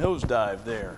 nosedive there.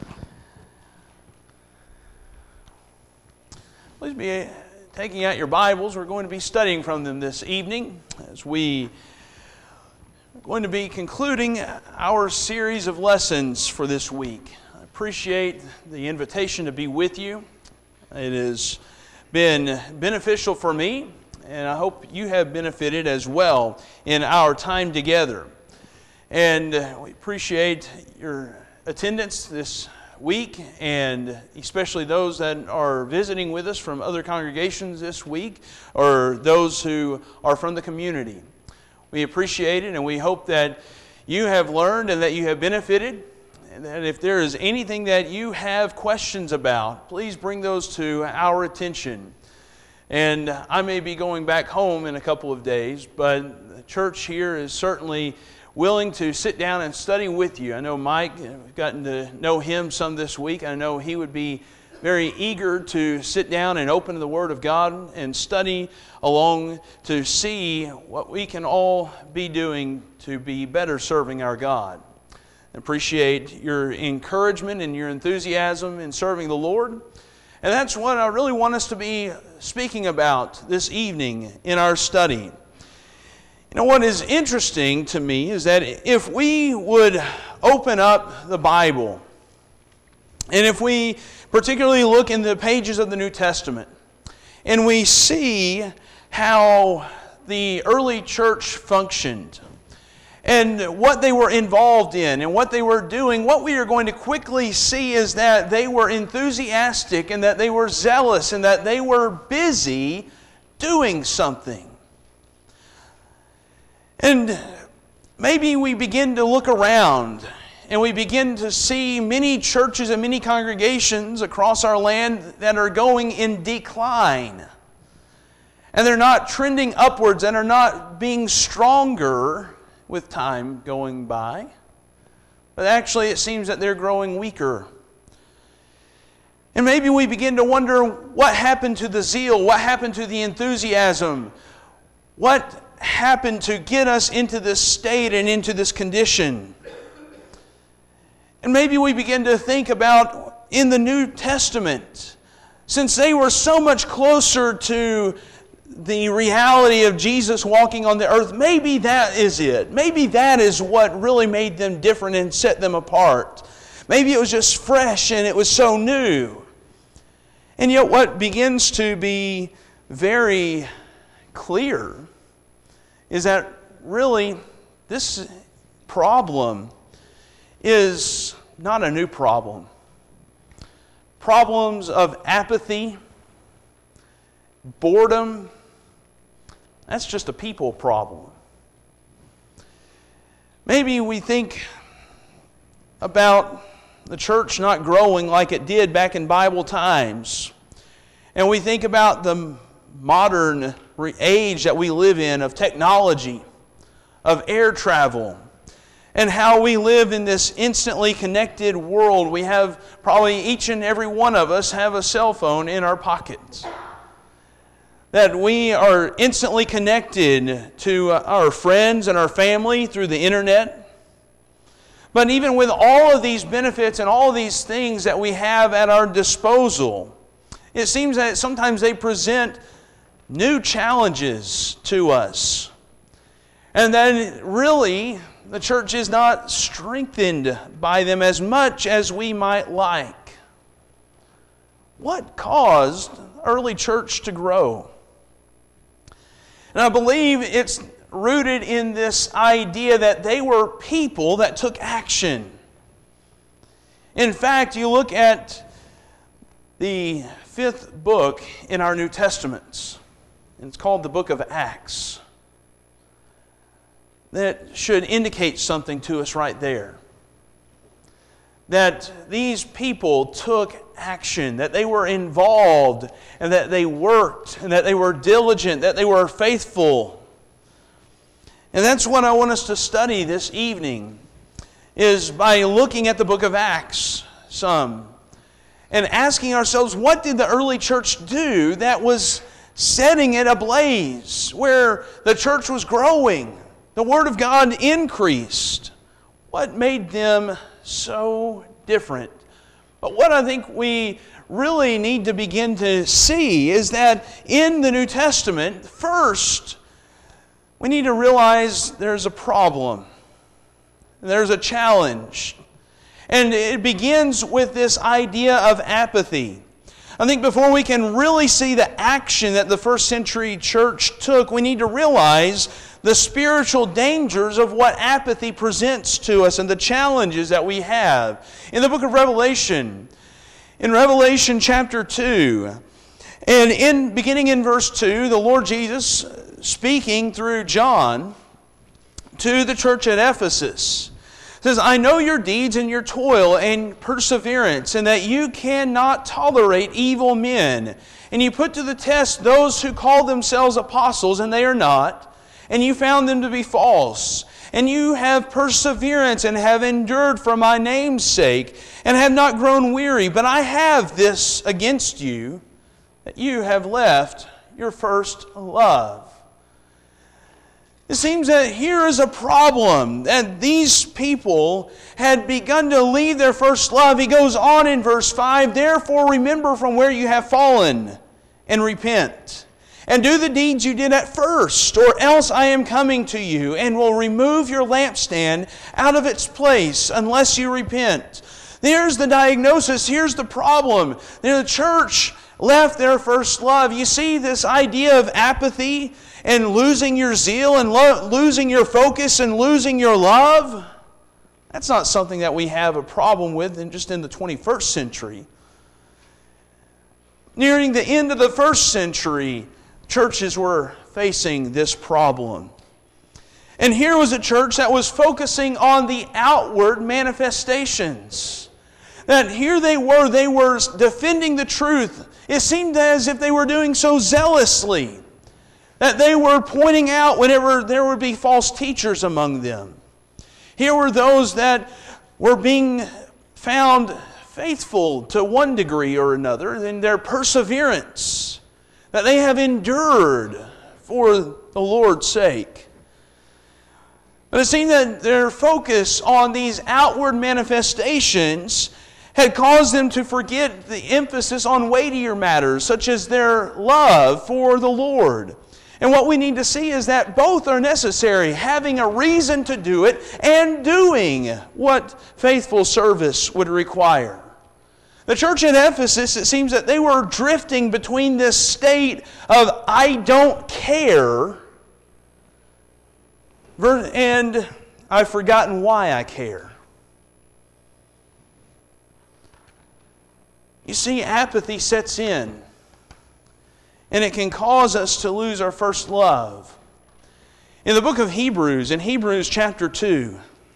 Please be taking out your Bibles. We're going to be studying from them this evening as we are going to be concluding our series of lessons for this week. I appreciate the invitation to be with you. It has been beneficial for me, and I hope you have benefited as well in our time together. And we appreciate your attendance this week, and especially those that are visiting with us from other congregations this week, or those who are from the community. We appreciate it, and we hope that you have learned and that you have benefited, and that if there is anything that you have questions about, please bring those to our attention. And I may be going back home in a couple of days, but the church here is certainly willing to sit down and study with you. I know Mike, I've gotten to know him some this week. I know he would be very eager to sit down and open the Word of God and study along to see what we can all be doing to be better serving our God. I appreciate your encouragement and your enthusiasm in serving the Lord. And that's what I really want us to be speaking about this evening in our study. You know, what is interesting to me is that if we would open up the Bible, and if we particularly look in the pages of the New Testament, and we see how the early church functioned, and what they were involved in, and what they were doing, what we are going to quickly see is that they were enthusiastic, and that they were zealous, and that they were busy doing something. And maybe we begin to look around and we begin to see many churches and many congregations across our land that are going in decline. And they're not trending upwards and are not being stronger with time going by. But actually it seems that they're growing weaker. And maybe we begin to wonder what happened to the zeal, what happened to the enthusiasm, what happened to get us into this state and into this condition. And maybe we begin to think about in the New Testament, since they were so much closer to the reality of Jesus walking on the earth, maybe that is it. Maybe that is what really made them different and set them apart. Maybe it was just fresh and it was so new. And yet what begins to be very clear is that really this problem is not a new problem. Problems of apathy, boredom, that's just a people problem. Maybe we think about the church not growing like it did back in Bible times. And we think about the modern age that we live in of technology, of air travel, and how we live in this instantly connected world. We have probably each and every one of us have a cell phone in our pockets. That we are instantly connected to our friends and our family through the internet. But even with all of these benefits and all of these things that we have at our disposal, it seems that sometimes they present new challenges to us. And then really, the church is not strengthened by them as much as we might like. What caused the early church to grow? And I believe it's rooted in this idea that they were people that took action. In fact, you look at the 5th book in our New Testaments, and it's called the book of Acts. That should indicate something to us right there. That these people took action, that they were involved, and that they worked, and that they were diligent, that they were faithful. And that's what I want us to study this evening, is by looking at the book of Acts some, and asking ourselves, what did the early church do that was setting it ablaze, where the church was growing, the Word of God increased? What made them so different. But what I think we really need to begin to see is that in the New Testament, first, we need to realize there's a problem. There's a challenge. And it begins with this idea of apathy. I think before we can really see the action that the first century church took, we need to realize the spiritual dangers of what apathy presents to us and the challenges that we have. In the book of Revelation, in Revelation chapter 2, and beginning in verse 2, the Lord Jesus, speaking through John to the church at Ephesus, says, I know your deeds and your toil and perseverance, and that you cannot tolerate evil men. And you put to the test those who call themselves apostles, and they are not, and you found them to be false. And you have perseverance and have endured for my name's sake, and have not grown weary. But I have this against you, that you have left your first love. It seems that here is a problem, that these people had begun to leave their first love. He goes on in verse 5, therefore remember from where you have fallen, and repent. And do the deeds you did at first, or else I am coming to you, and will remove your lampstand out of its place, unless you repent. There's the diagnosis, here's the problem. The church left their first love. You see this idea of apathy, and losing your zeal, and losing your focus, and losing your love? That's not something that we have a problem with just in the 21st century. Nearing the end of the first century, churches were facing this problem. And here was a church that was focusing on the outward manifestations. That here they were defending the truth. It seemed as if they were doing so zealously. That they were pointing out whenever there would be false teachers among them. Here were those that were being found faithful to one degree or another in their perseverance, that they have endured for the Lord's sake. But it seemed that their focus on these outward manifestations had caused them to forget the emphasis on weightier matters, such as their love for the Lord. And what we need to see is that both are necessary, having a reason to do it and doing what faithful service would require. The church at Ephesus, it seems that they were drifting between this state of I don't care and I've forgotten why I care. You see, apathy sets in. And it can cause us to lose our first love. In the book of Hebrews, in Hebrews chapter 2,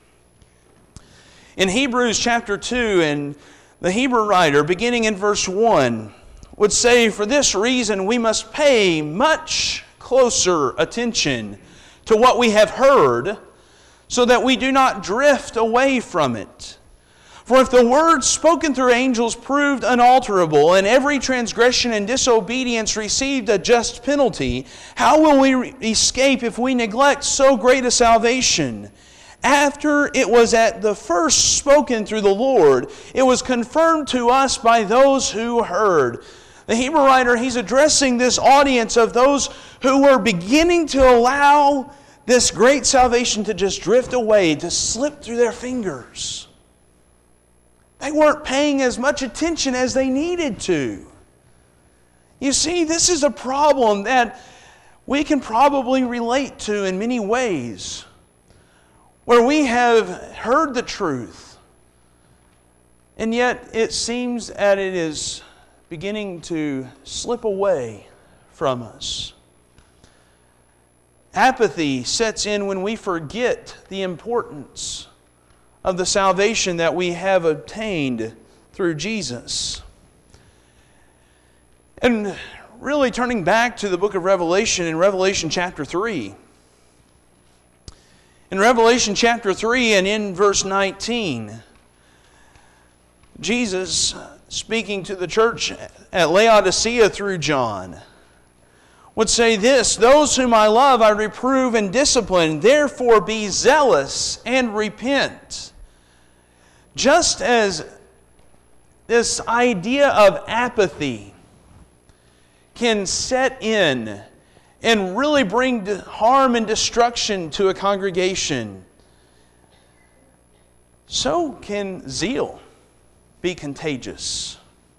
and the Hebrew writer, beginning in verse 1, would say, for this reason we must pay much closer attention to what we have heard, so that we do not drift away from it. For if the word spoken through angels proved unalterable, and every transgression and disobedience received a just penalty, how will we escape if we neglect so great a salvation? After it was at the first spoken through the Lord, it was confirmed to us by those who heard. The Hebrew writer, he's addressing this audience of those who were beginning to allow this great salvation to just drift away, to slip through their fingers. They weren't paying as much attention as they needed to. You see, this is a problem that we can probably relate to in many ways, where we have heard the truth, and yet it seems that it is beginning to slip away from us. Apathy sets in when we forget the importance of the salvation that we have obtained through Jesus. And really turning back to the book of Revelation, in Revelation chapter 3. In Revelation chapter 3 and in verse 19, Jesus, speaking to the church at Laodicea through John, would say this, those whom I love I reprove and discipline, therefore be zealous and repent. just as this idea of apathy can set in and really bring harm and destruction to a congregation, so can zeal be contagious.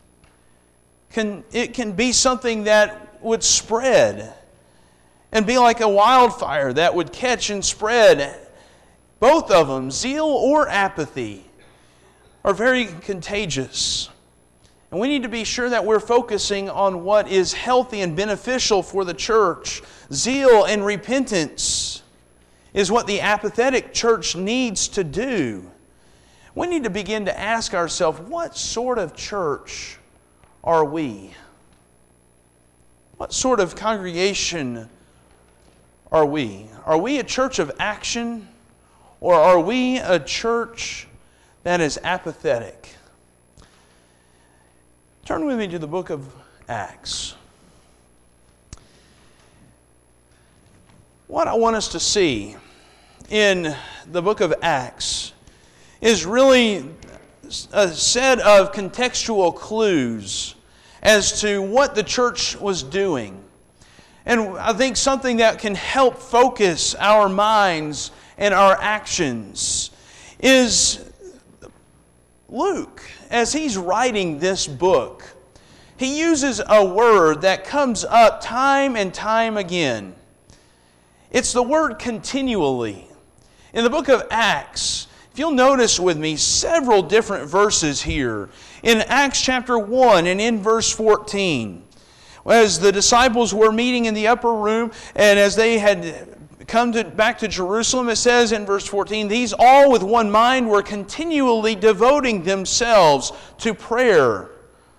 It can be something that would spread and be like a wildfire that would catch and spread. Both of them, zeal or apathy, are very contagious. And we need to be sure that we're focusing on what is healthy and beneficial for the church. Zeal and repentance is what the apathetic church needs to do. We need to begin to ask ourselves, what sort of church are we? What sort of congregation are we? Are we a church of action, or are we a church that is apathetic? Turn with me to the book of Acts. What I want us to see in the book of Acts is really a set of contextual clues as to what the church was doing. And I think something that can help focus our minds and our actions is Luke. As he's writing this book, he uses a word that comes up time and time again. It's the word continually. In the book of Acts, if you'll notice with me several different verses here. In Acts chapter 1 and in verse 14, as the disciples were meeting in the upper room and as they had come back to Jerusalem, it says in verse 14, these all with one mind were continually devoting themselves to prayer.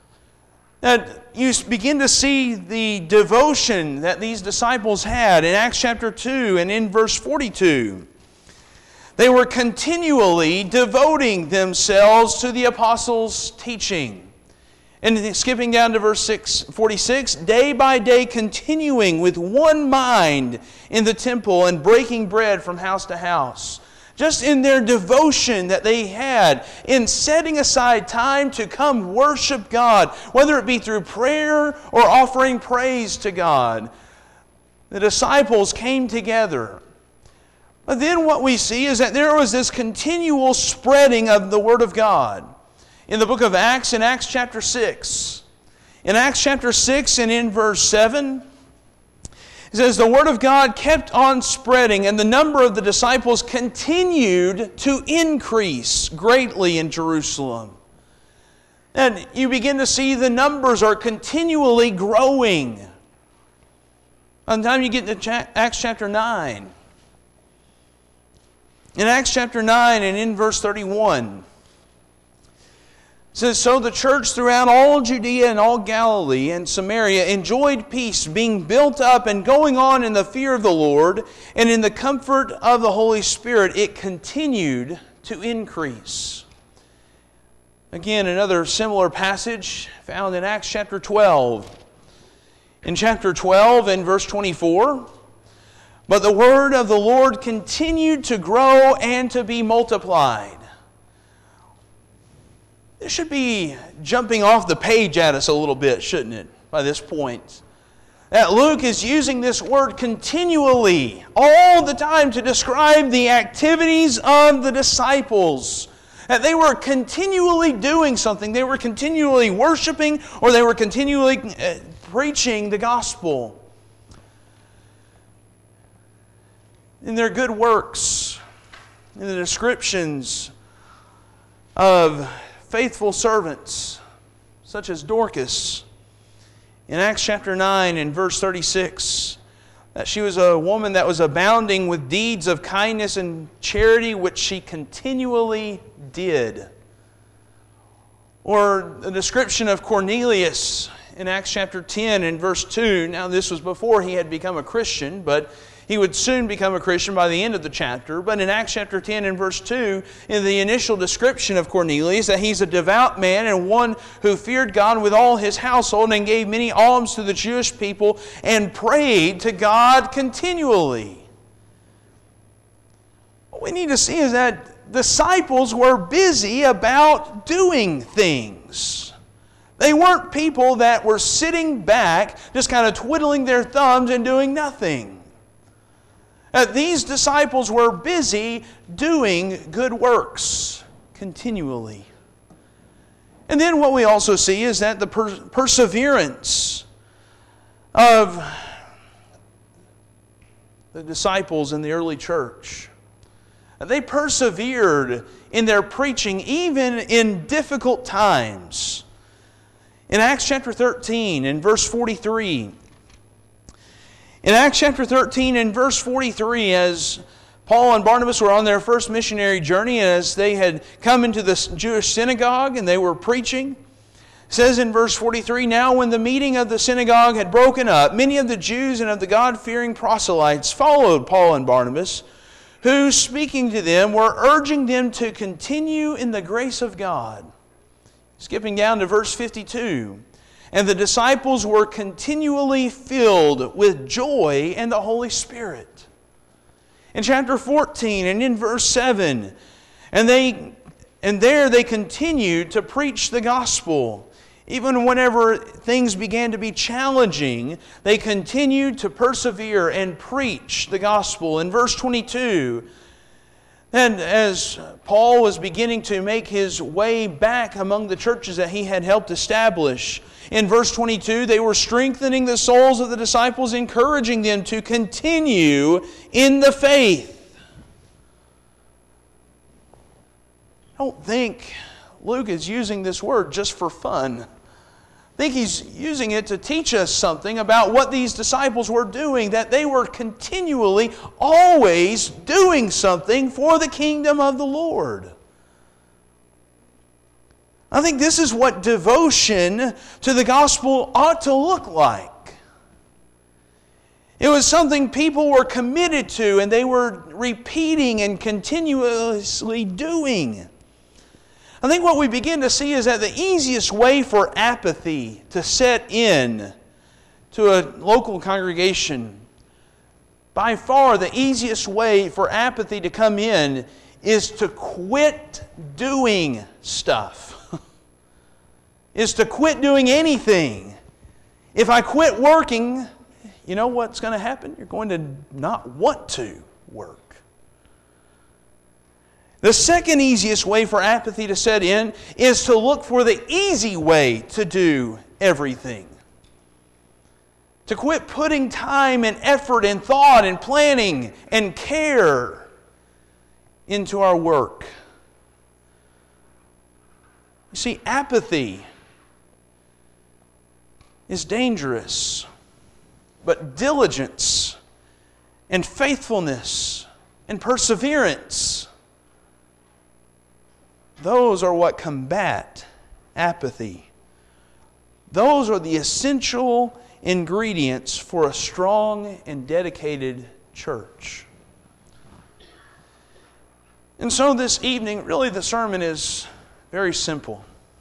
That you begin to see the devotion that these disciples had in Acts chapter 2 and in verse 42. They were continually devoting themselves to the apostles' teaching. And skipping down to verse 46, day by day continuing with one mind in the temple and breaking bread from house to house. Just in their devotion that they had in setting aside time to come worship God, whether it be through prayer or offering praise to God. The disciples came together. But then what we see is that there was this continual spreading of the Word of God. In the book of Acts, in Acts chapter 6. In Acts chapter 6 and in verse 7, it says, the Word of God kept on spreading, and the number of the disciples continued to increase greatly in Jerusalem. And you begin to see the numbers are continually growing. By the time you get to Acts chapter 9. In Acts chapter 9 and in verse 31, it says, so the church throughout all Judea and all Galilee and Samaria enjoyed peace, being built up and going on in the fear of the Lord and in the comfort of the Holy Spirit. It continued to increase. Again, another similar passage found in Acts chapter 12. In chapter 12 and verse 24, but the word of the Lord continued to grow and to be multiplied. This should be jumping off the page at us a little bit, shouldn't it, by this point? That Luke is using this word continually, all the time, to describe the activities of the disciples. That they were continually doing something. They were continually worshiping, or they were continually preaching the gospel. In their good works, in the descriptions of faithful servants, such as Dorcas, in Acts chapter 9 and verse 36, that she was a woman that was abounding with deeds of kindness and charity, which she continually did. Or the description of Cornelius in Acts chapter 10 and verse 2. Now this was before he had become a Christian, but he would soon become a Christian by the end of the chapter. But in Acts chapter 10 and verse 2, in the initial description of Cornelius, that he's a devout man and one who feared God with all his household and gave many alms to the Jewish people and prayed to God continually. What we need to see is that disciples were busy about doing things. They weren't people that were sitting back, just kind of twiddling their thumbs and doing nothing. These disciples were busy doing good works continually. And then what we also see is that the perseverance of the disciples in the early church. They persevered in their preaching even in difficult times. In Acts chapter 13 and verse 43, as Paul and Barnabas were on their first missionary journey, and as they had come into the Jewish synagogue and they were preaching, it says in verse 43, "Now when the meeting of the synagogue had broken up, many of the Jews and of the God-fearing proselytes followed Paul and Barnabas, who, speaking to them, were urging them to continue in the grace of God." Skipping down to verse 52, "And the disciples were continually filled with joy and the Holy Spirit." In chapter 14 and in verse 7, and there they continued to preach the gospel. Even whenever things began to be challenging, they continued to persevere and preach the gospel. In verse 22, and as Paul was beginning to make his way back among the churches that he had helped establish, in verse 22, they were strengthening the souls of the disciples, encouraging them to continue in the faith. I don't think Luke is using this word just for fun. I think he's using it to teach us something about what these disciples were doing, that they were continually, always doing something for the kingdom of the Lord. I think this is what devotion to the gospel ought to look like. It was something people were committed to and they were repeating and continuously doing. I think what we begin to see is that the easiest way for apathy to set in to a local congregation, by far the easiest way for apathy to come in is to quit doing stuff. Is to quit doing anything. If I quit working, you know what's going to happen? You're going to not want to work. The second easiest way for apathy to set in is to look for the easy way to do everything. To quit putting time and effort and thought and planning and care into our work. You see, apathy is dangerous, but diligence and faithfulness and perseverance, those are what combat apathy. Those are the essential ingredients for a strong and dedicated church. And so this evening, really the sermon is very simple.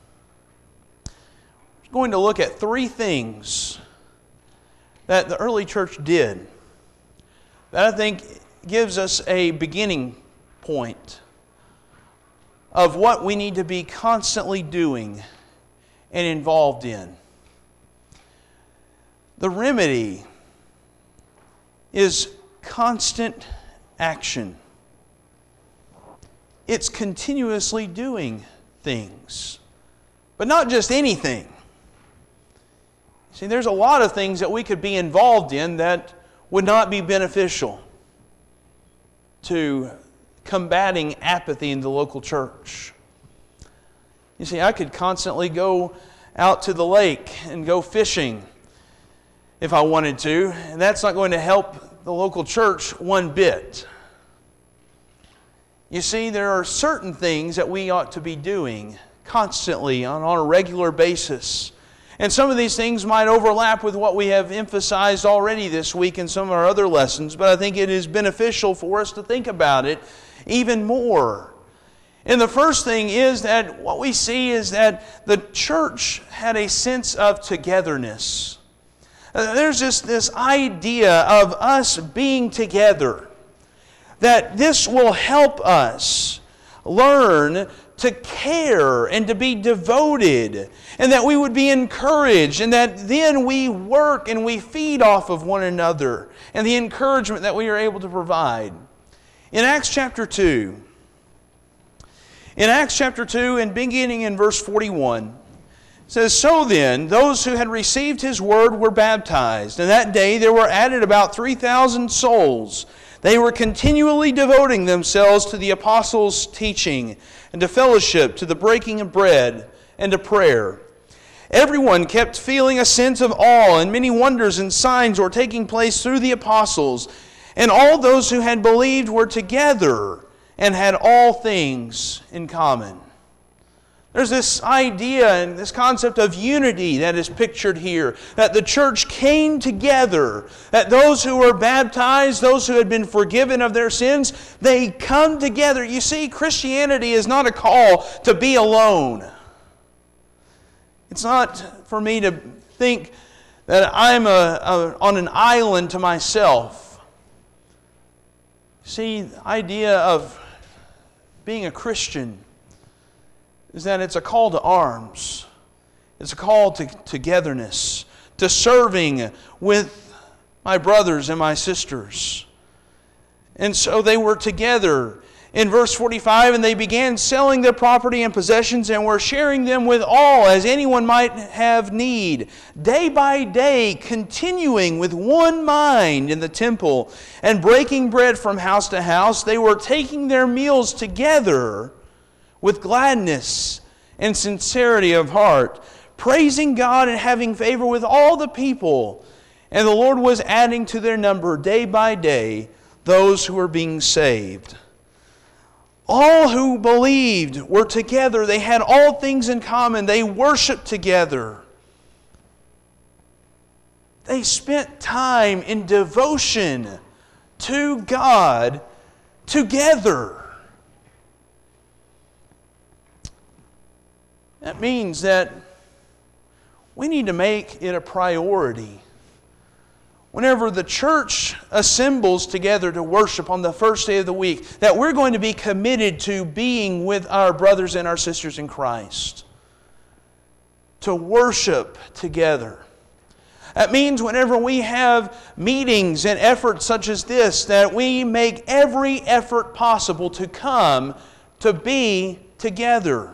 We're going to look at three things that the early church did that I think gives us a beginning point of what we need to be constantly doing and involved in. The remedy is constant action. It's continuously doing things, but not just anything. See, there's a lot of things that we could be involved in that would not be beneficial to combating apathy in the local church. You see, I could constantly go out to the lake and go fishing if I wanted to, and that's not going to help the local church one bit. You see, there are certain things that we ought to be doing constantly on a regular basis. And some of these things might overlap with what we have emphasized already this week in some of our other lessons, but I think it is beneficial for us to think about it even more. And the first thing is that what we see is that the church had a sense of togetherness. There's just this idea of us being together, that this will help us learn to care and to be devoted, and that we would be encouraged, and that then we work and we feed off of one another and the encouragement that we are able to provide. In Acts chapter 2, and beginning in verse 41, it says, "So then, those who had received His word were baptized, and that day there were added about 3,000 souls. They were continually devoting themselves to the apostles' teaching, and to fellowship, to the breaking of bread, and to prayer. Everyone kept feeling a sense of awe, and many wonders and signs were taking place through the apostles. And all those who had believed were together and had all things in common." There's this idea and this concept of unity that is pictured here, that the church came together, that those who were baptized, those who had been forgiven of their sins, they come together. You see, Christianity is not a call to be alone. It's not for me to think that I'm on an island to myself. See, the idea of being a Christian is that it's a call to arms. It's a call to togetherness, to serving with my brothers and my sisters. And so they were together. In verse 45, "And they began selling their property and possessions and were sharing them with all as anyone might have need. Day by day, continuing with one mind in the temple and breaking bread from house to house, they were taking their meals together with gladness and sincerity of heart, praising God and having favor with all the people. And the Lord was adding to their number day by day those who were being saved." All who believed were together. They had all things in common. They worshiped together. They spent time in devotion to God together. That means that we need to make it a priority. Whenever the church assembles together to worship on the first day of the week, that we're going to be committed to being with our brothers and our sisters in Christ. To worship together. That means whenever we have meetings and efforts such as this, that we make every effort possible to come to be together.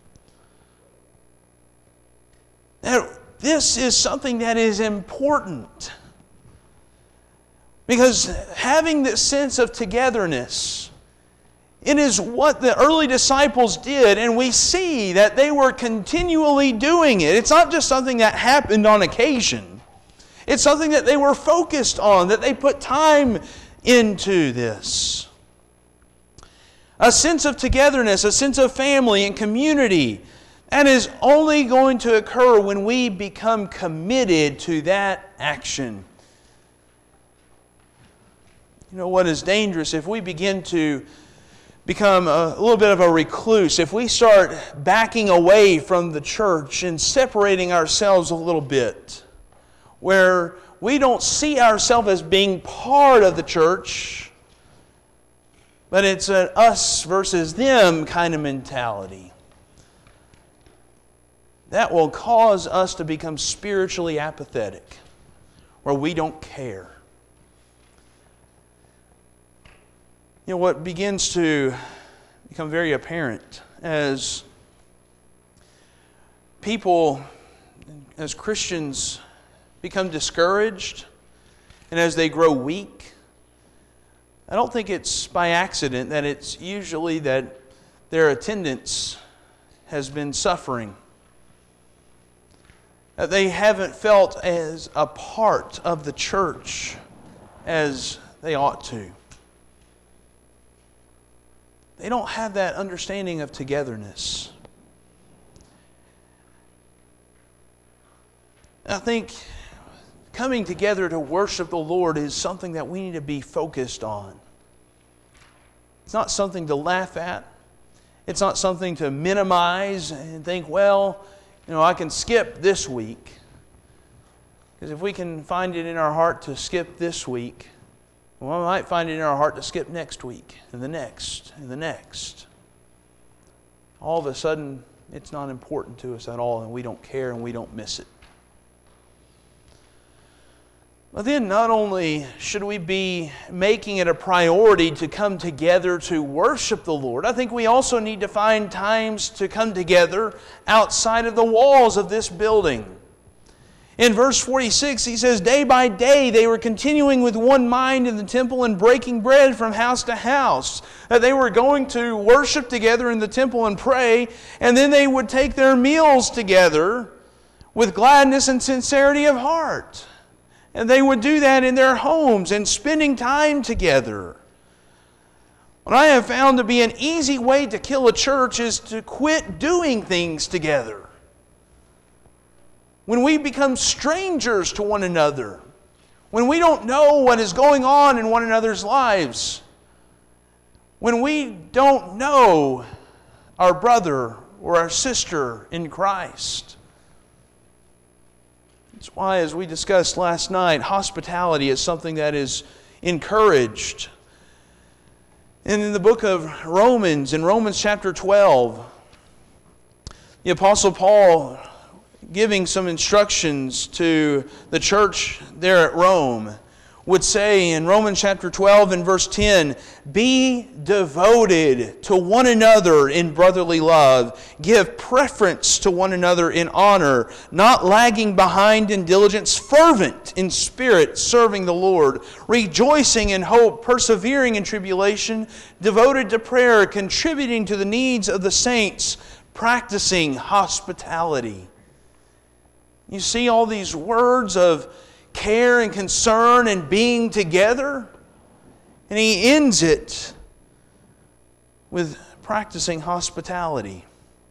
Now, this is something that is important. Because having this sense of togetherness, it is what the early disciples did, and we see that they were continually doing it. It's not just something that happened on occasion. It's something that they were focused on, that they put time into this. A sense of togetherness, a sense of family and community, that is only going to occur when we become committed to that action. You know what is dangerous? If we begin to become a little bit of a recluse, if we start backing away from the church and separating ourselves a little bit, where we don't see ourselves as being part of the church, but it's an us versus them kind of mentality, that will cause us to become spiritually apathetic, where we don't care. You know, what begins to become very apparent as people, as Christians, become discouraged and as they grow weak, I don't think it's by accident that it's usually that their attendance has been suffering. That they haven't felt as a part of the church as they ought to. They don't have that understanding of togetherness. I think coming together to worship the Lord is something that we need to be focused on. It's not something to laugh at. It's not something to minimize and think, well, you know, I can skip this week. Because if we can find it in our heart to skip this week, well, we might find it in our heart to skip next week, and the next, and the next. all of a sudden it's not important to us at all, and we don't care and we don't miss it. But then not only should we be making it a priority to come together to worship the Lord, I think we also need to find times to come together outside of the walls of this building. In verse 46, he says, day by day they were continuing with one mind in the temple and breaking bread from house to house. That they were going to worship together in the temple and pray, and then they would take their meals together with gladness and sincerity of heart. And they would do that in their homes and spending time together. What I have found to be an easy way to kill a church is to quit doing things together. When we become strangers to one another, when we don't know what is going on in one another's lives, when we don't know our brother or our sister in Christ. That's why, as we discussed last night, hospitality is something that is encouraged. And in the book of Romans, in Romans chapter 12, the Apostle Paul giving some instructions to the church there at Rome would say in Romans chapter 12 and verse 10, be devoted to one another in brotherly love. Give preference to one another in honor, not lagging behind in diligence, fervent in spirit, serving the Lord, rejoicing in hope, persevering in tribulation, devoted to prayer, contributing to the needs of the saints, practicing hospitality. You see all these words of care and concern and being together. And he ends it with practicing hospitality.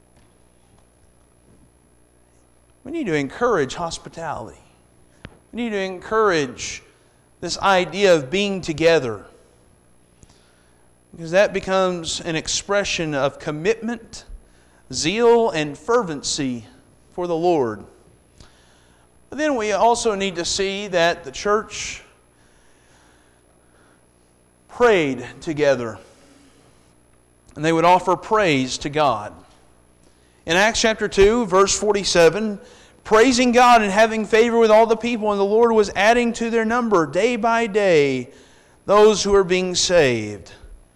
We need to encourage hospitality. We need to encourage this idea of being together, because that becomes an expression of commitment, zeal, and fervency for the Lord. But then we also need to see that the church prayed together, and they would offer praise to God. In Acts chapter 2, verse 47, praising God and having favor with all the people, and the Lord was adding to their number day by day those who were being saved.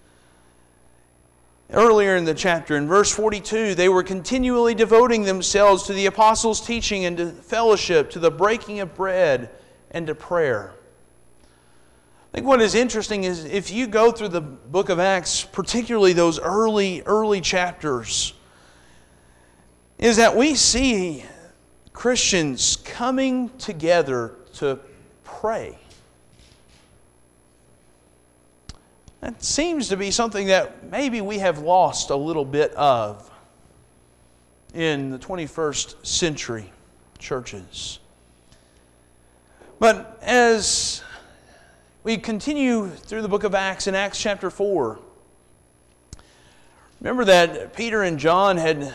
Earlier in the chapter, in verse 42, they were continually devoting themselves to the apostles' teaching and to fellowship, to the breaking of bread, and to prayer. I think what is interesting is if you go through the book of Acts, particularly those early chapters, is that we see Christians coming together to pray. That seems to be something that maybe we have lost a little bit of in the 21st century churches. But as we continue through the book of Acts, in Acts chapter 4, remember that Peter and John had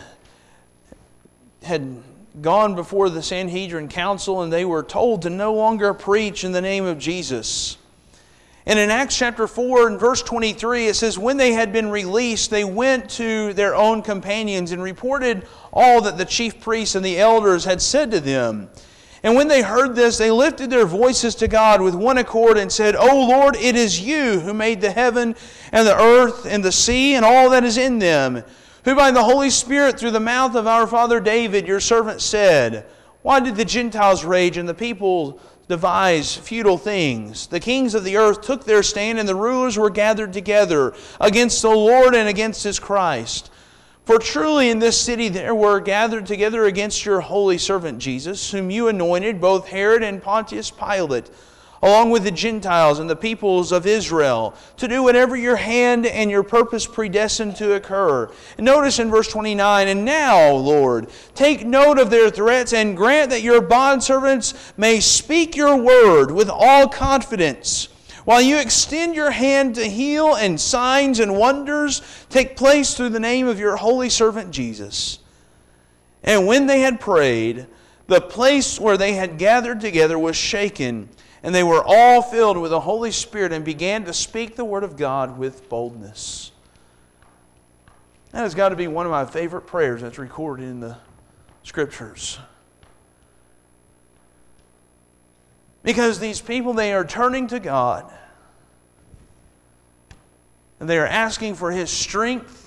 gone before the Sanhedrin council, and they were told to no longer preach in the name of Jesus. And in Acts chapter 4 and verse 23, it says, when they had been released, they went to their own companions and reported all that the chief priests and the elders had said to them. And when they heard this, they lifted their voices to God with one accord and said, O Lord, it is you who made the heaven and the earth and the sea and all that is in them, who by the Holy Spirit through the mouth of our father David, your servant, said, why did the Gentiles rage and the people devise futile things? The kings of the earth took their stand, and the rulers were gathered together against the Lord and against His Christ. For truly in this city there were gathered together against your holy servant Jesus, whom you anointed, both Herod and Pontius Pilate, along with the Gentiles and the peoples of Israel, to do whatever your hand and your purpose predestined to occur. And notice in verse 29, and now, Lord, take note of their threats and grant that your bondservants may speak your word with all confidence, while you extend your hand to heal, and signs and wonders take place through the name of your holy servant Jesus. And when they had prayed, the place where they had gathered together was shaken, and they were all filled with the Holy Spirit and began to speak the word of God with boldness. That has got to be one of my favorite prayers that's recorded in the Scriptures. Because these people, they are turning to God. And they are asking for His strength.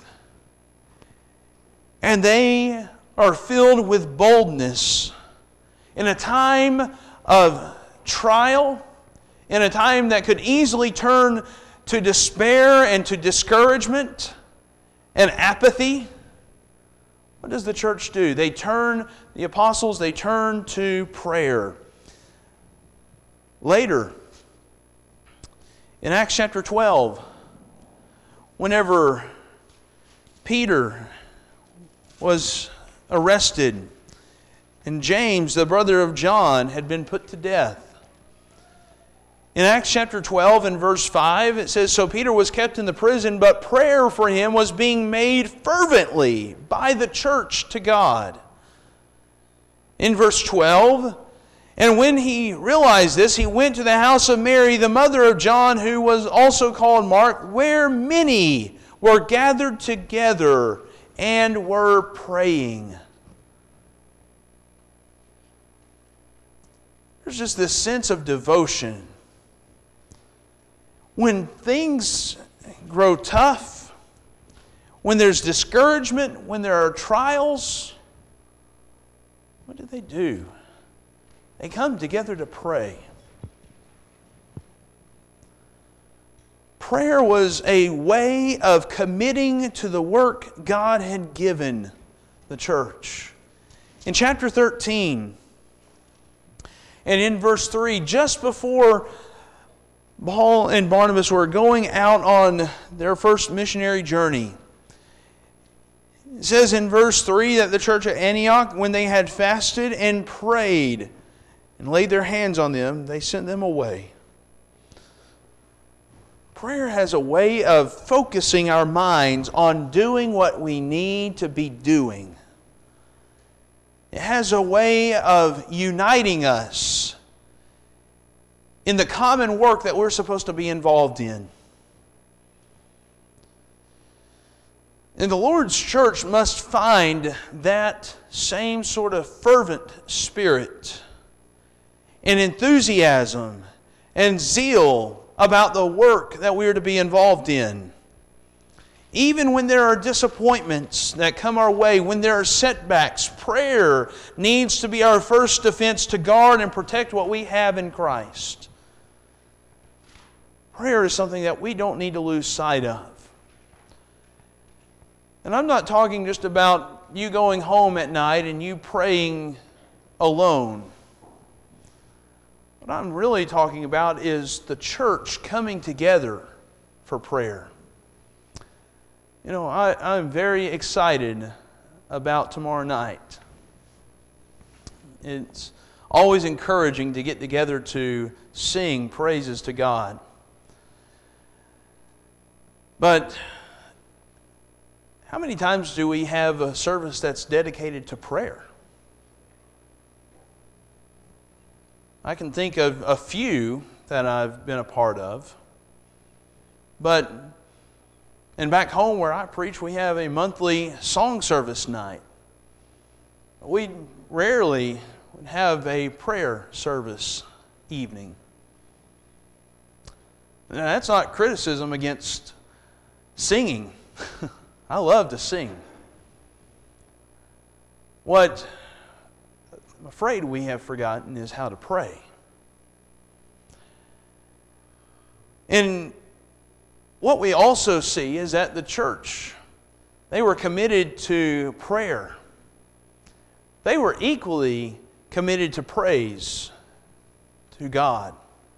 And they are filled with boldness in a time of trial, in a time that could easily turn to despair and to discouragement and apathy. What does the church do? The apostles, they turn to prayer. Later, in Acts chapter 12, whenever Peter was arrested and James, the brother of John, had been put to death. In Acts chapter 12 and verse 5, it says, "So Peter was kept in the prison, but prayer for him was being made fervently by the church to God." In verse 12, "And when he realized this, he went to the house of Mary, the mother of John, who was also called Mark, where many were gathered together and were praying." There's just this sense of devotion. When things grow tough, when there's discouragement, when there are trials, what do? They come together to pray. Prayer was a way of committing to the work God had given the church. In chapter 13 and in verse 3, just before Paul and Barnabas were going out on their first missionary journey, it says in verse 3 that the church at Antioch, when they had fasted and prayed and laid their hands on them, they sent them away. Prayer has a way of focusing our minds on doing what we need to be doing. It has a way of uniting us in the common work that we're supposed to be involved in. And the Lord's church must find that same sort of fervent spirit and enthusiasm and zeal about the work that we are to be involved in. Even when there are disappointments that come our way, when there are setbacks, prayer needs to be our first defense to guard and protect what we have in Christ. Prayer is something that we don't need to lose sight of. And I'm not talking just about you going home at night and you praying alone. What I'm really talking about is the church coming together for prayer. You know, I'm very excited about tomorrow night. It's always encouraging to get together to sing praises to God. But how many times do we have a service that's dedicated to prayer? I can think of a few that I've been a part of. And back home where I preach, we have a monthly song service night. We rarely would have a prayer service evening. Now, that's not criticism against singing. I love to sing. What I'm afraid we have forgotten is how to pray. And what we also see is that the church, they were committed to prayer. They were equally committed to praise to God.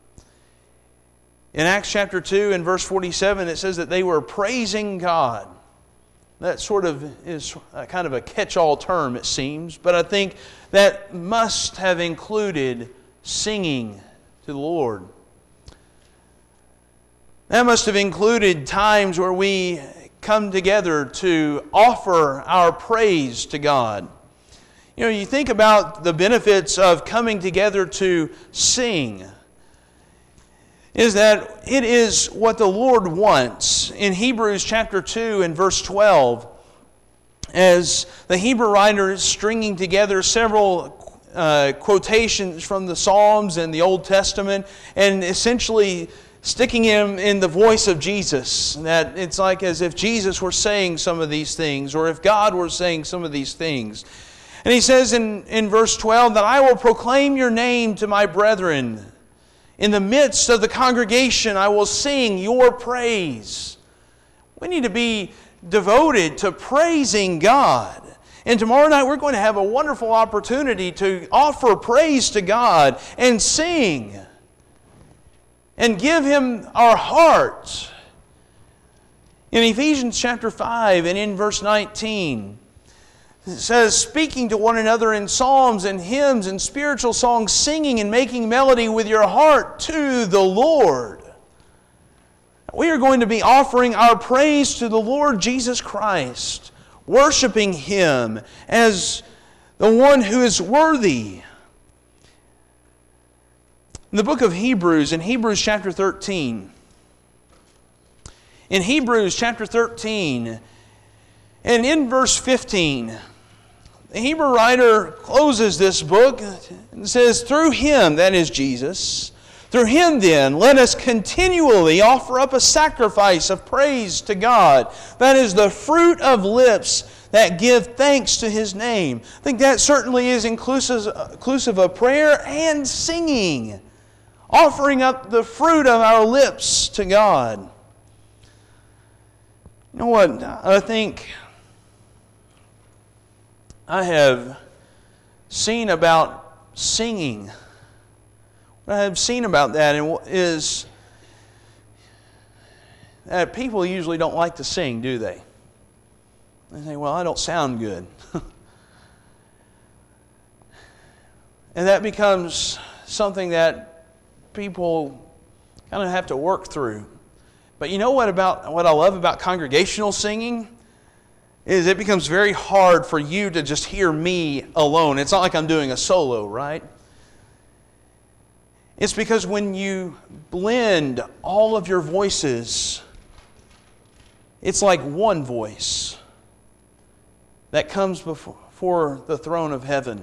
In Acts chapter 2 and verse 47, it says that they were praising God. That sort of is kind of a catch-all term, it seems, but I think that must have included singing to the Lord. That must have included times where we come together to offer our praise to God. You know, you think about the benefits of coming together to sing, is that it is what the Lord wants. In Hebrews chapter 2 and verse 12, as the Hebrew writer is stringing together several quotations from the Psalms and the Old Testament and essentially sticking him in the voice of Jesus. That it's like as if Jesus were saying some of these things, or if God were saying some of these things. And he says in verse 12 that I will proclaim your name to my brethren. In the midst of the congregation I will sing your praise. We need to be devoted to praising God. And tomorrow night we're going to have a wonderful opportunity to offer praise to God and sing and give Him our heart. In Ephesians chapter 5 and in verse 19, it says, speaking to one another in psalms and hymns and spiritual songs, singing and making melody with your heart to the Lord. We are going to be offering our praise to the Lord Jesus Christ, worshiping Him as the one who is worthy. In the book of Hebrews, in Hebrews chapter 13, and in verse 15, the Hebrew writer closes this book and says, through Him, that is Jesus, through Him then, let us continually offer up a sacrifice of praise to God. That is the fruit of lips that give thanks to His name. I think that certainly is inclusive of prayer and singing. Offering up the fruit of our lips to God. You know what? I think I have seen about singing. What I have seen about that is that people usually don't like to sing, do they? They say, well, I don't sound good. And that becomes something that people kind of have to work through. But you know what I love about congregational singing? Is it becomes very hard for you to just hear me alone. It's not like I'm doing a solo, right? It's because when you blend all of your voices, it's like one voice that comes before the throne of heaven.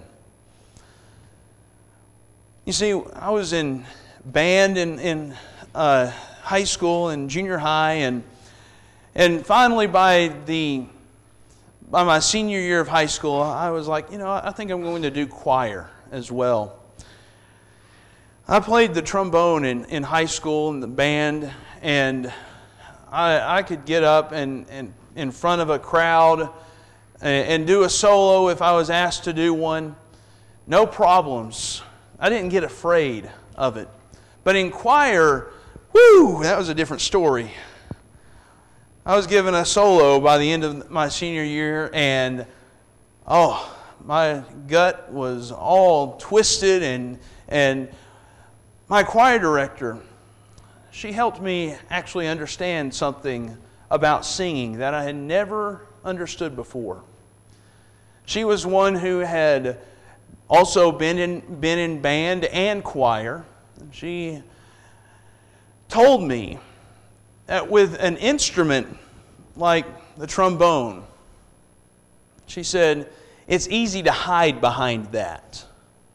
You see, I was in band in high school and junior high, and finally by my senior year of high school, I was like, I think I'm going to do choir as well. I played the trombone in high school in the band, and I could get up and in front of a crowd and do a solo if I was asked to do one. No problems. I didn't get afraid of it. But in choir, that was a different story. I was given a solo by the end of my senior year, and my gut was all twisted, and my choir director, she helped me actually understand something about singing that I had never understood before. She was one who had also been in band and choir. She told me that with an instrument like the trombone, she said, it's easy to hide behind that.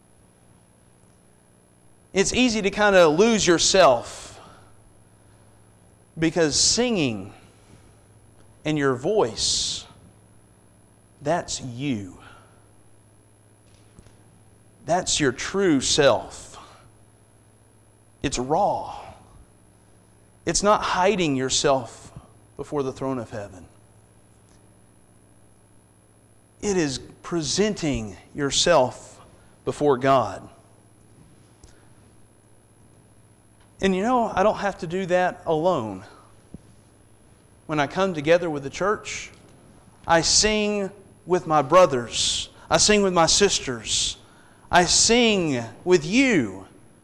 It's easy to kind of lose yourself because singing and your voice, that's you. That's your true self. It's raw. It's not hiding yourself before the throne of heaven. It is presenting yourself before God. And I don't have to do that alone. When I come together with the church, I sing with my brothers. I sing with my sisters. I sing with you.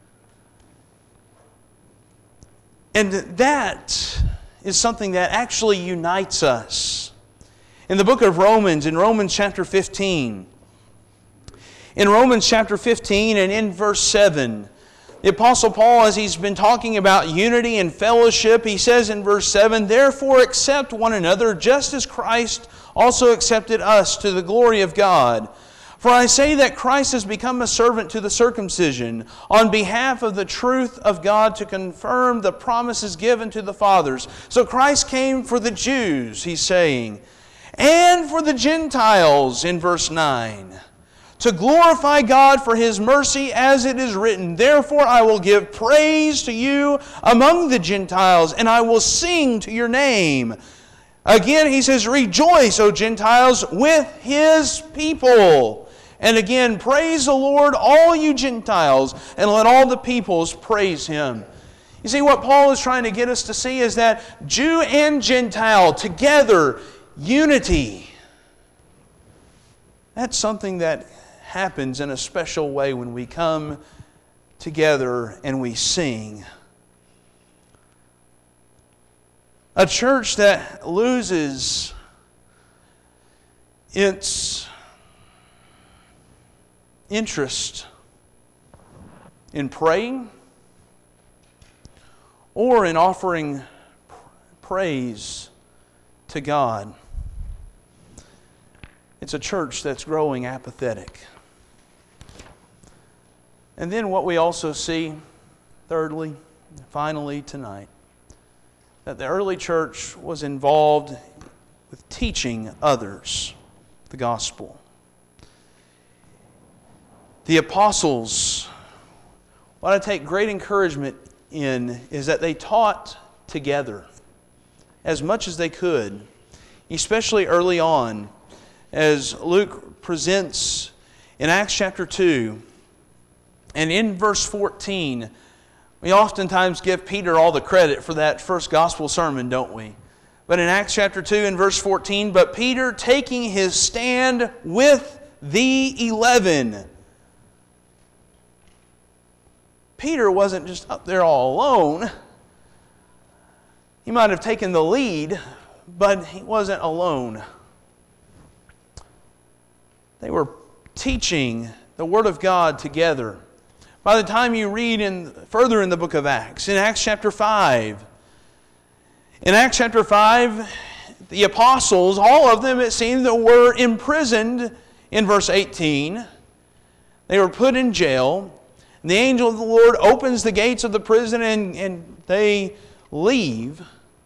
And that is something that actually unites us. In the book of Romans, in Romans chapter 15, and in verse 7, the Apostle Paul, as he's been talking about unity and fellowship, he says in verse 7, therefore accept one another just as Christ also accepted us to the glory of God. For I say that Christ has become a servant to the circumcision on behalf of the truth of God to confirm the promises given to the fathers. So Christ came for the Jews, he's saying, and for the Gentiles in verse 9, to glorify God for His mercy, as it is written, therefore I will give praise to you among the Gentiles, and I will sing to your name. Again, he says, rejoice, O Gentiles, with His people. And again, praise the Lord, all you Gentiles, and let all the peoples praise Him. You see, what Paul is trying to get us to see is that Jew and Gentile together, unity. That's something that happens in a special way when we come together and we sing. A church that loses its interest in praying or in offering praise to God, it's a church that's growing apathetic. And then what we also see, thirdly, finally tonight, that the early church was involved with teaching others the gospel. The apostles, what I take great encouragement in is that they taught together as much as they could, especially early on, as Luke presents in Acts chapter 2. And in verse 14, we oftentimes give Peter all the credit for that first gospel sermon, don't we? But in Acts chapter 2 and verse 14, but Peter taking his stand with the 11. Peter wasn't just up there all alone. He might have taken the lead, but he wasn't alone. They were teaching the Word of God together. By the time you read further in the book of Acts, in Acts chapter 5, the apostles, all of them it seemed, that were imprisoned in verse 18. They were put in jail. And the angel of the Lord opens the gates of the prison and they leave.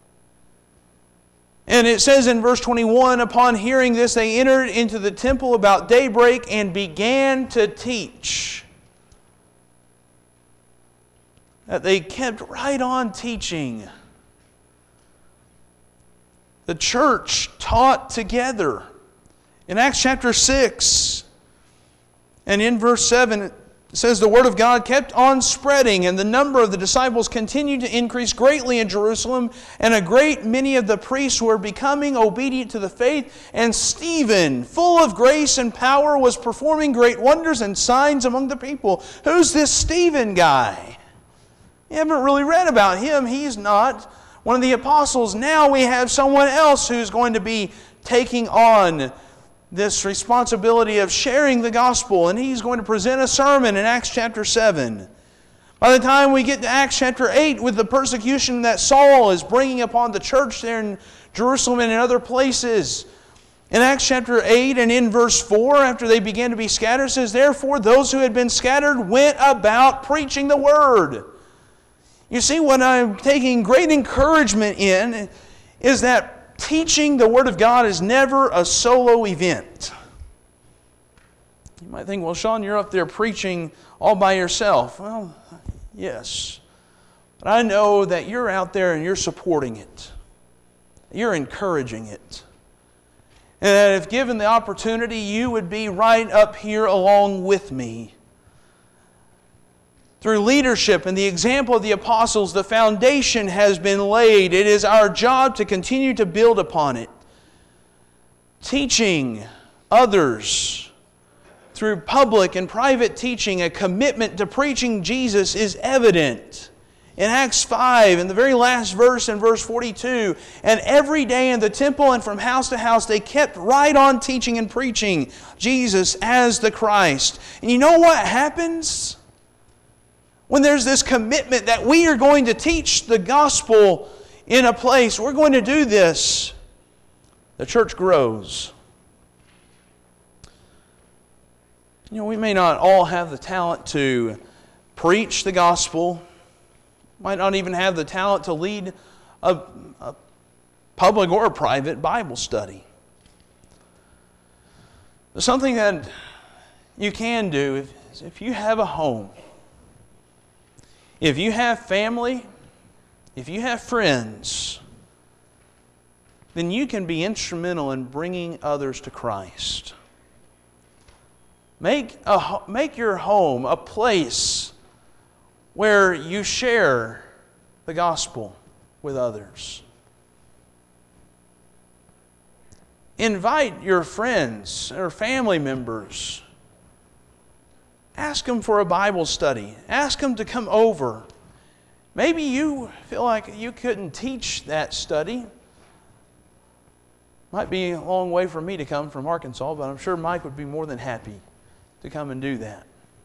And it says in verse 21, upon hearing this, they entered into the temple about daybreak and began to teach. That they kept right on teaching. The church taught together. In Acts chapter 6 and in verse 7, it says, the word of God kept on spreading, and the number of the disciples continued to increase greatly in Jerusalem, and a great many of the priests were becoming obedient to the faith. And Stephen, full of grace and power, was performing great wonders and signs among the people. Who's this Stephen guy? You haven't really read about him. He's not one of the apostles. Now we have someone else who's going to be taking on this responsibility of sharing the gospel, and he's going to present a sermon in Acts chapter 7. By the time we get to Acts chapter 8 with the persecution that Saul is bringing upon the church there in Jerusalem and in other places, in Acts chapter 8 and in verse 4, after they began to be scattered, it says, therefore those who had been scattered went about preaching the word. You see, what I'm taking great encouragement in is that teaching the Word of God is never a solo event. You might think, well, Sean, you're up there preaching all by yourself. Well, yes. But I know that you're out there and you're supporting it. You're encouraging it. And that if given the opportunity, you would be right up here along with me. Through leadership and the example of the apostles, the foundation has been laid. It is our job to continue to build upon it. Teaching others through public and private teaching, a commitment to preaching Jesus is evident. In Acts 5, in the very last verse, in verse 42, and every day in the temple and from house to house, they kept right on teaching and preaching Jesus as the Christ. And you know what happens? When there's this commitment that we are going to teach the gospel in a place, we're going to do this, the church grows. We may not all have the talent to preach the gospel, might not even have the talent to lead a public or a private Bible study. But something that you can do is if you have a home, if you have family, if you have friends, then you can be instrumental in bringing others to Christ. Make your home a place where you share the gospel with others. Invite your friends or family members. Ask them for a Bible study. Ask them to come over. Maybe you feel like you couldn't teach that study. Might be a long way for me to come from Arkansas, but I'm sure Mike would be more than happy to come and do that.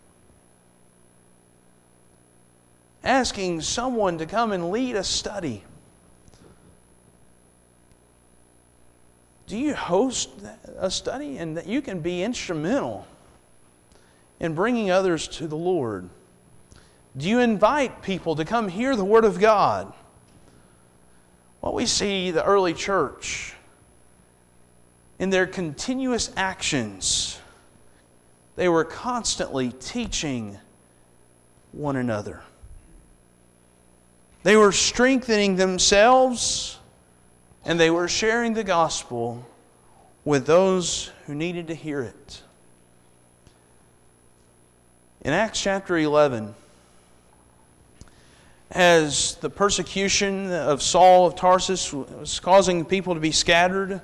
Asking someone to come and lead a study. Do you host a study and that you can be instrumental in bringing others to the Lord? Do you invite people to come hear the Word of God? What we see the early church in their continuous actions, they were constantly teaching one another. They were strengthening themselves, and they were sharing the gospel with those who needed to hear it. In Acts chapter 11, as the persecution of Saul of Tarsus was causing people to be scattered,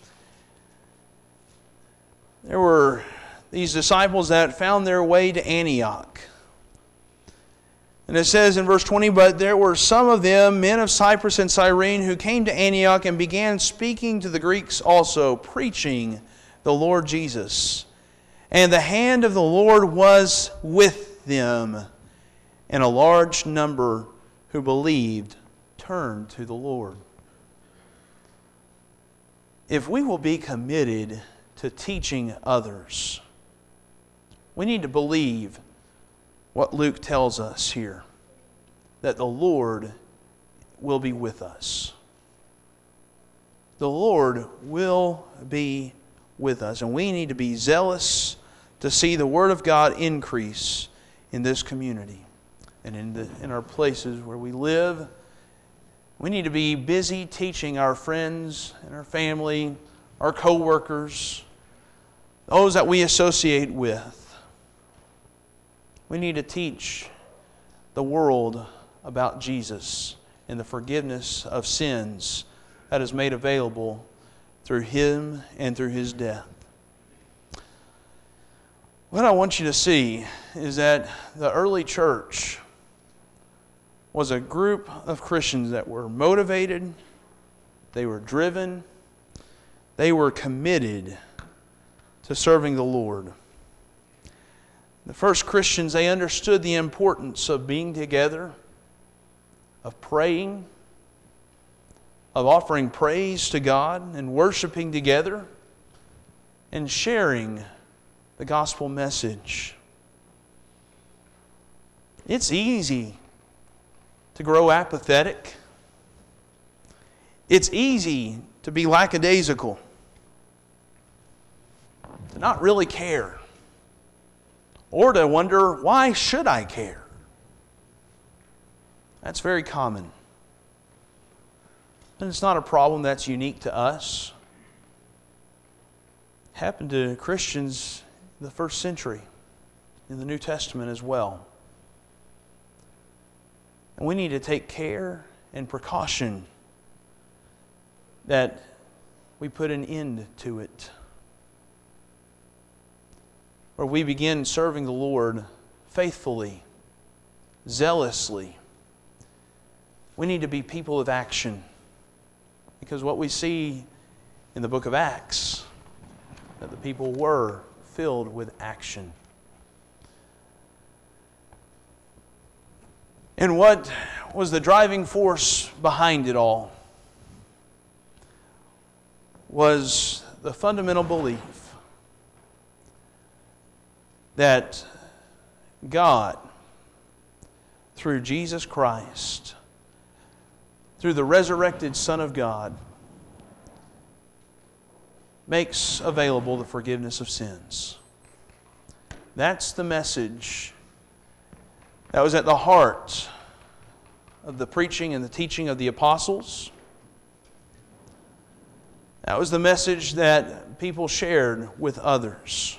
there were these disciples that found their way to Antioch. And it says in verse 20, "But there were some of them, men of Cyprus and Cyrene, who came to Antioch and began speaking to the Greeks also, preaching the Lord Jesus. And the hand of the Lord was with them, and a large number who believed turned to the Lord." If we will be committed to teaching others, we need to believe what Luke tells us here, that the Lord will be with us. The Lord will be with us, and we need to be zealous to see the Word of God increase in this community and in our places where we live. We need to be busy teaching our friends and our family, our co-workers, those that we associate with. We need to teach the world about Jesus and the forgiveness of sins that is made available through Him and through His death. What I want you to see is that the early church was a group of Christians that were motivated, they were driven, they were committed to serving the Lord. The first Christians, they understood the importance of being together, of praying, of offering praise to God and worshiping together and sharing the gospel message. It's easy to grow apathetic. It's easy to be lackadaisical, to not really care, or to wonder, why should I care? That's very common. And it's not a problem that's unique to us. It happened to Christians in the first century, in the New Testament as well. And we need to take care and precaution that we put an end to it, where we begin serving the Lord faithfully, zealously. We need to be people of action, because what we see in the book of Acts, that the people were filled with action. And what was the driving force behind it all? was the fundamental belief that God, through Jesus Christ, through the resurrected Son of God, makes available the forgiveness of sins. That's the message that was at the heart of the preaching and the teaching of the apostles. That was the message that people shared with others,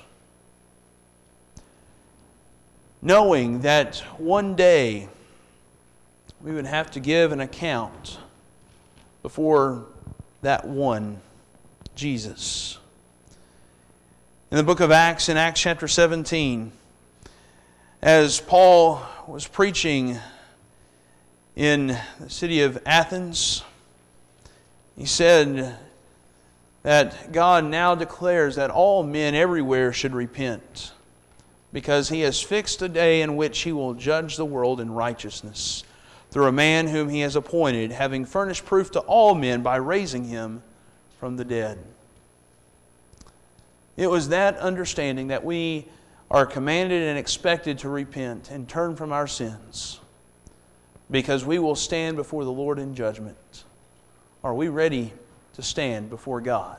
knowing that one day we would have to give an account before that one, Jesus. In the book of Acts, in Acts chapter 17, as Paul was preaching in the city of Athens, he said that God now declares that all men everywhere should repent, because He has fixed a day in which He will judge the world in righteousness through a man whom He has appointed, having furnished proof to all men by raising Him from the dead. It was that understanding that we are commanded and expected to repent and turn from our sins, because we will stand before the Lord in judgment. Are we ready to stand before God?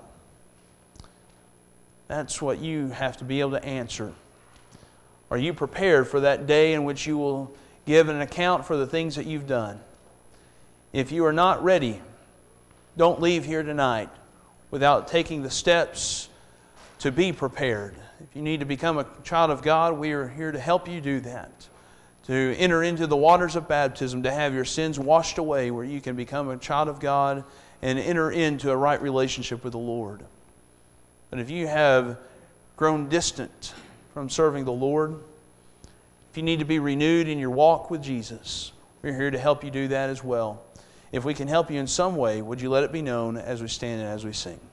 That's what you have to be able to answer. Are you prepared for that day in which you will give an account for the things that you've done? If you are not ready, don't leave here tonight without taking the steps to be prepared. If you need to become a child of God, we are here to help you do that. To enter into the waters of baptism, to have your sins washed away, where you can become a child of God and enter into a right relationship with the Lord. But if you have grown distant from serving the Lord, if you need to be renewed in your walk with Jesus, we're here to help you do that as well. If we can help you in some way, would you let it be known as we stand and as we sing?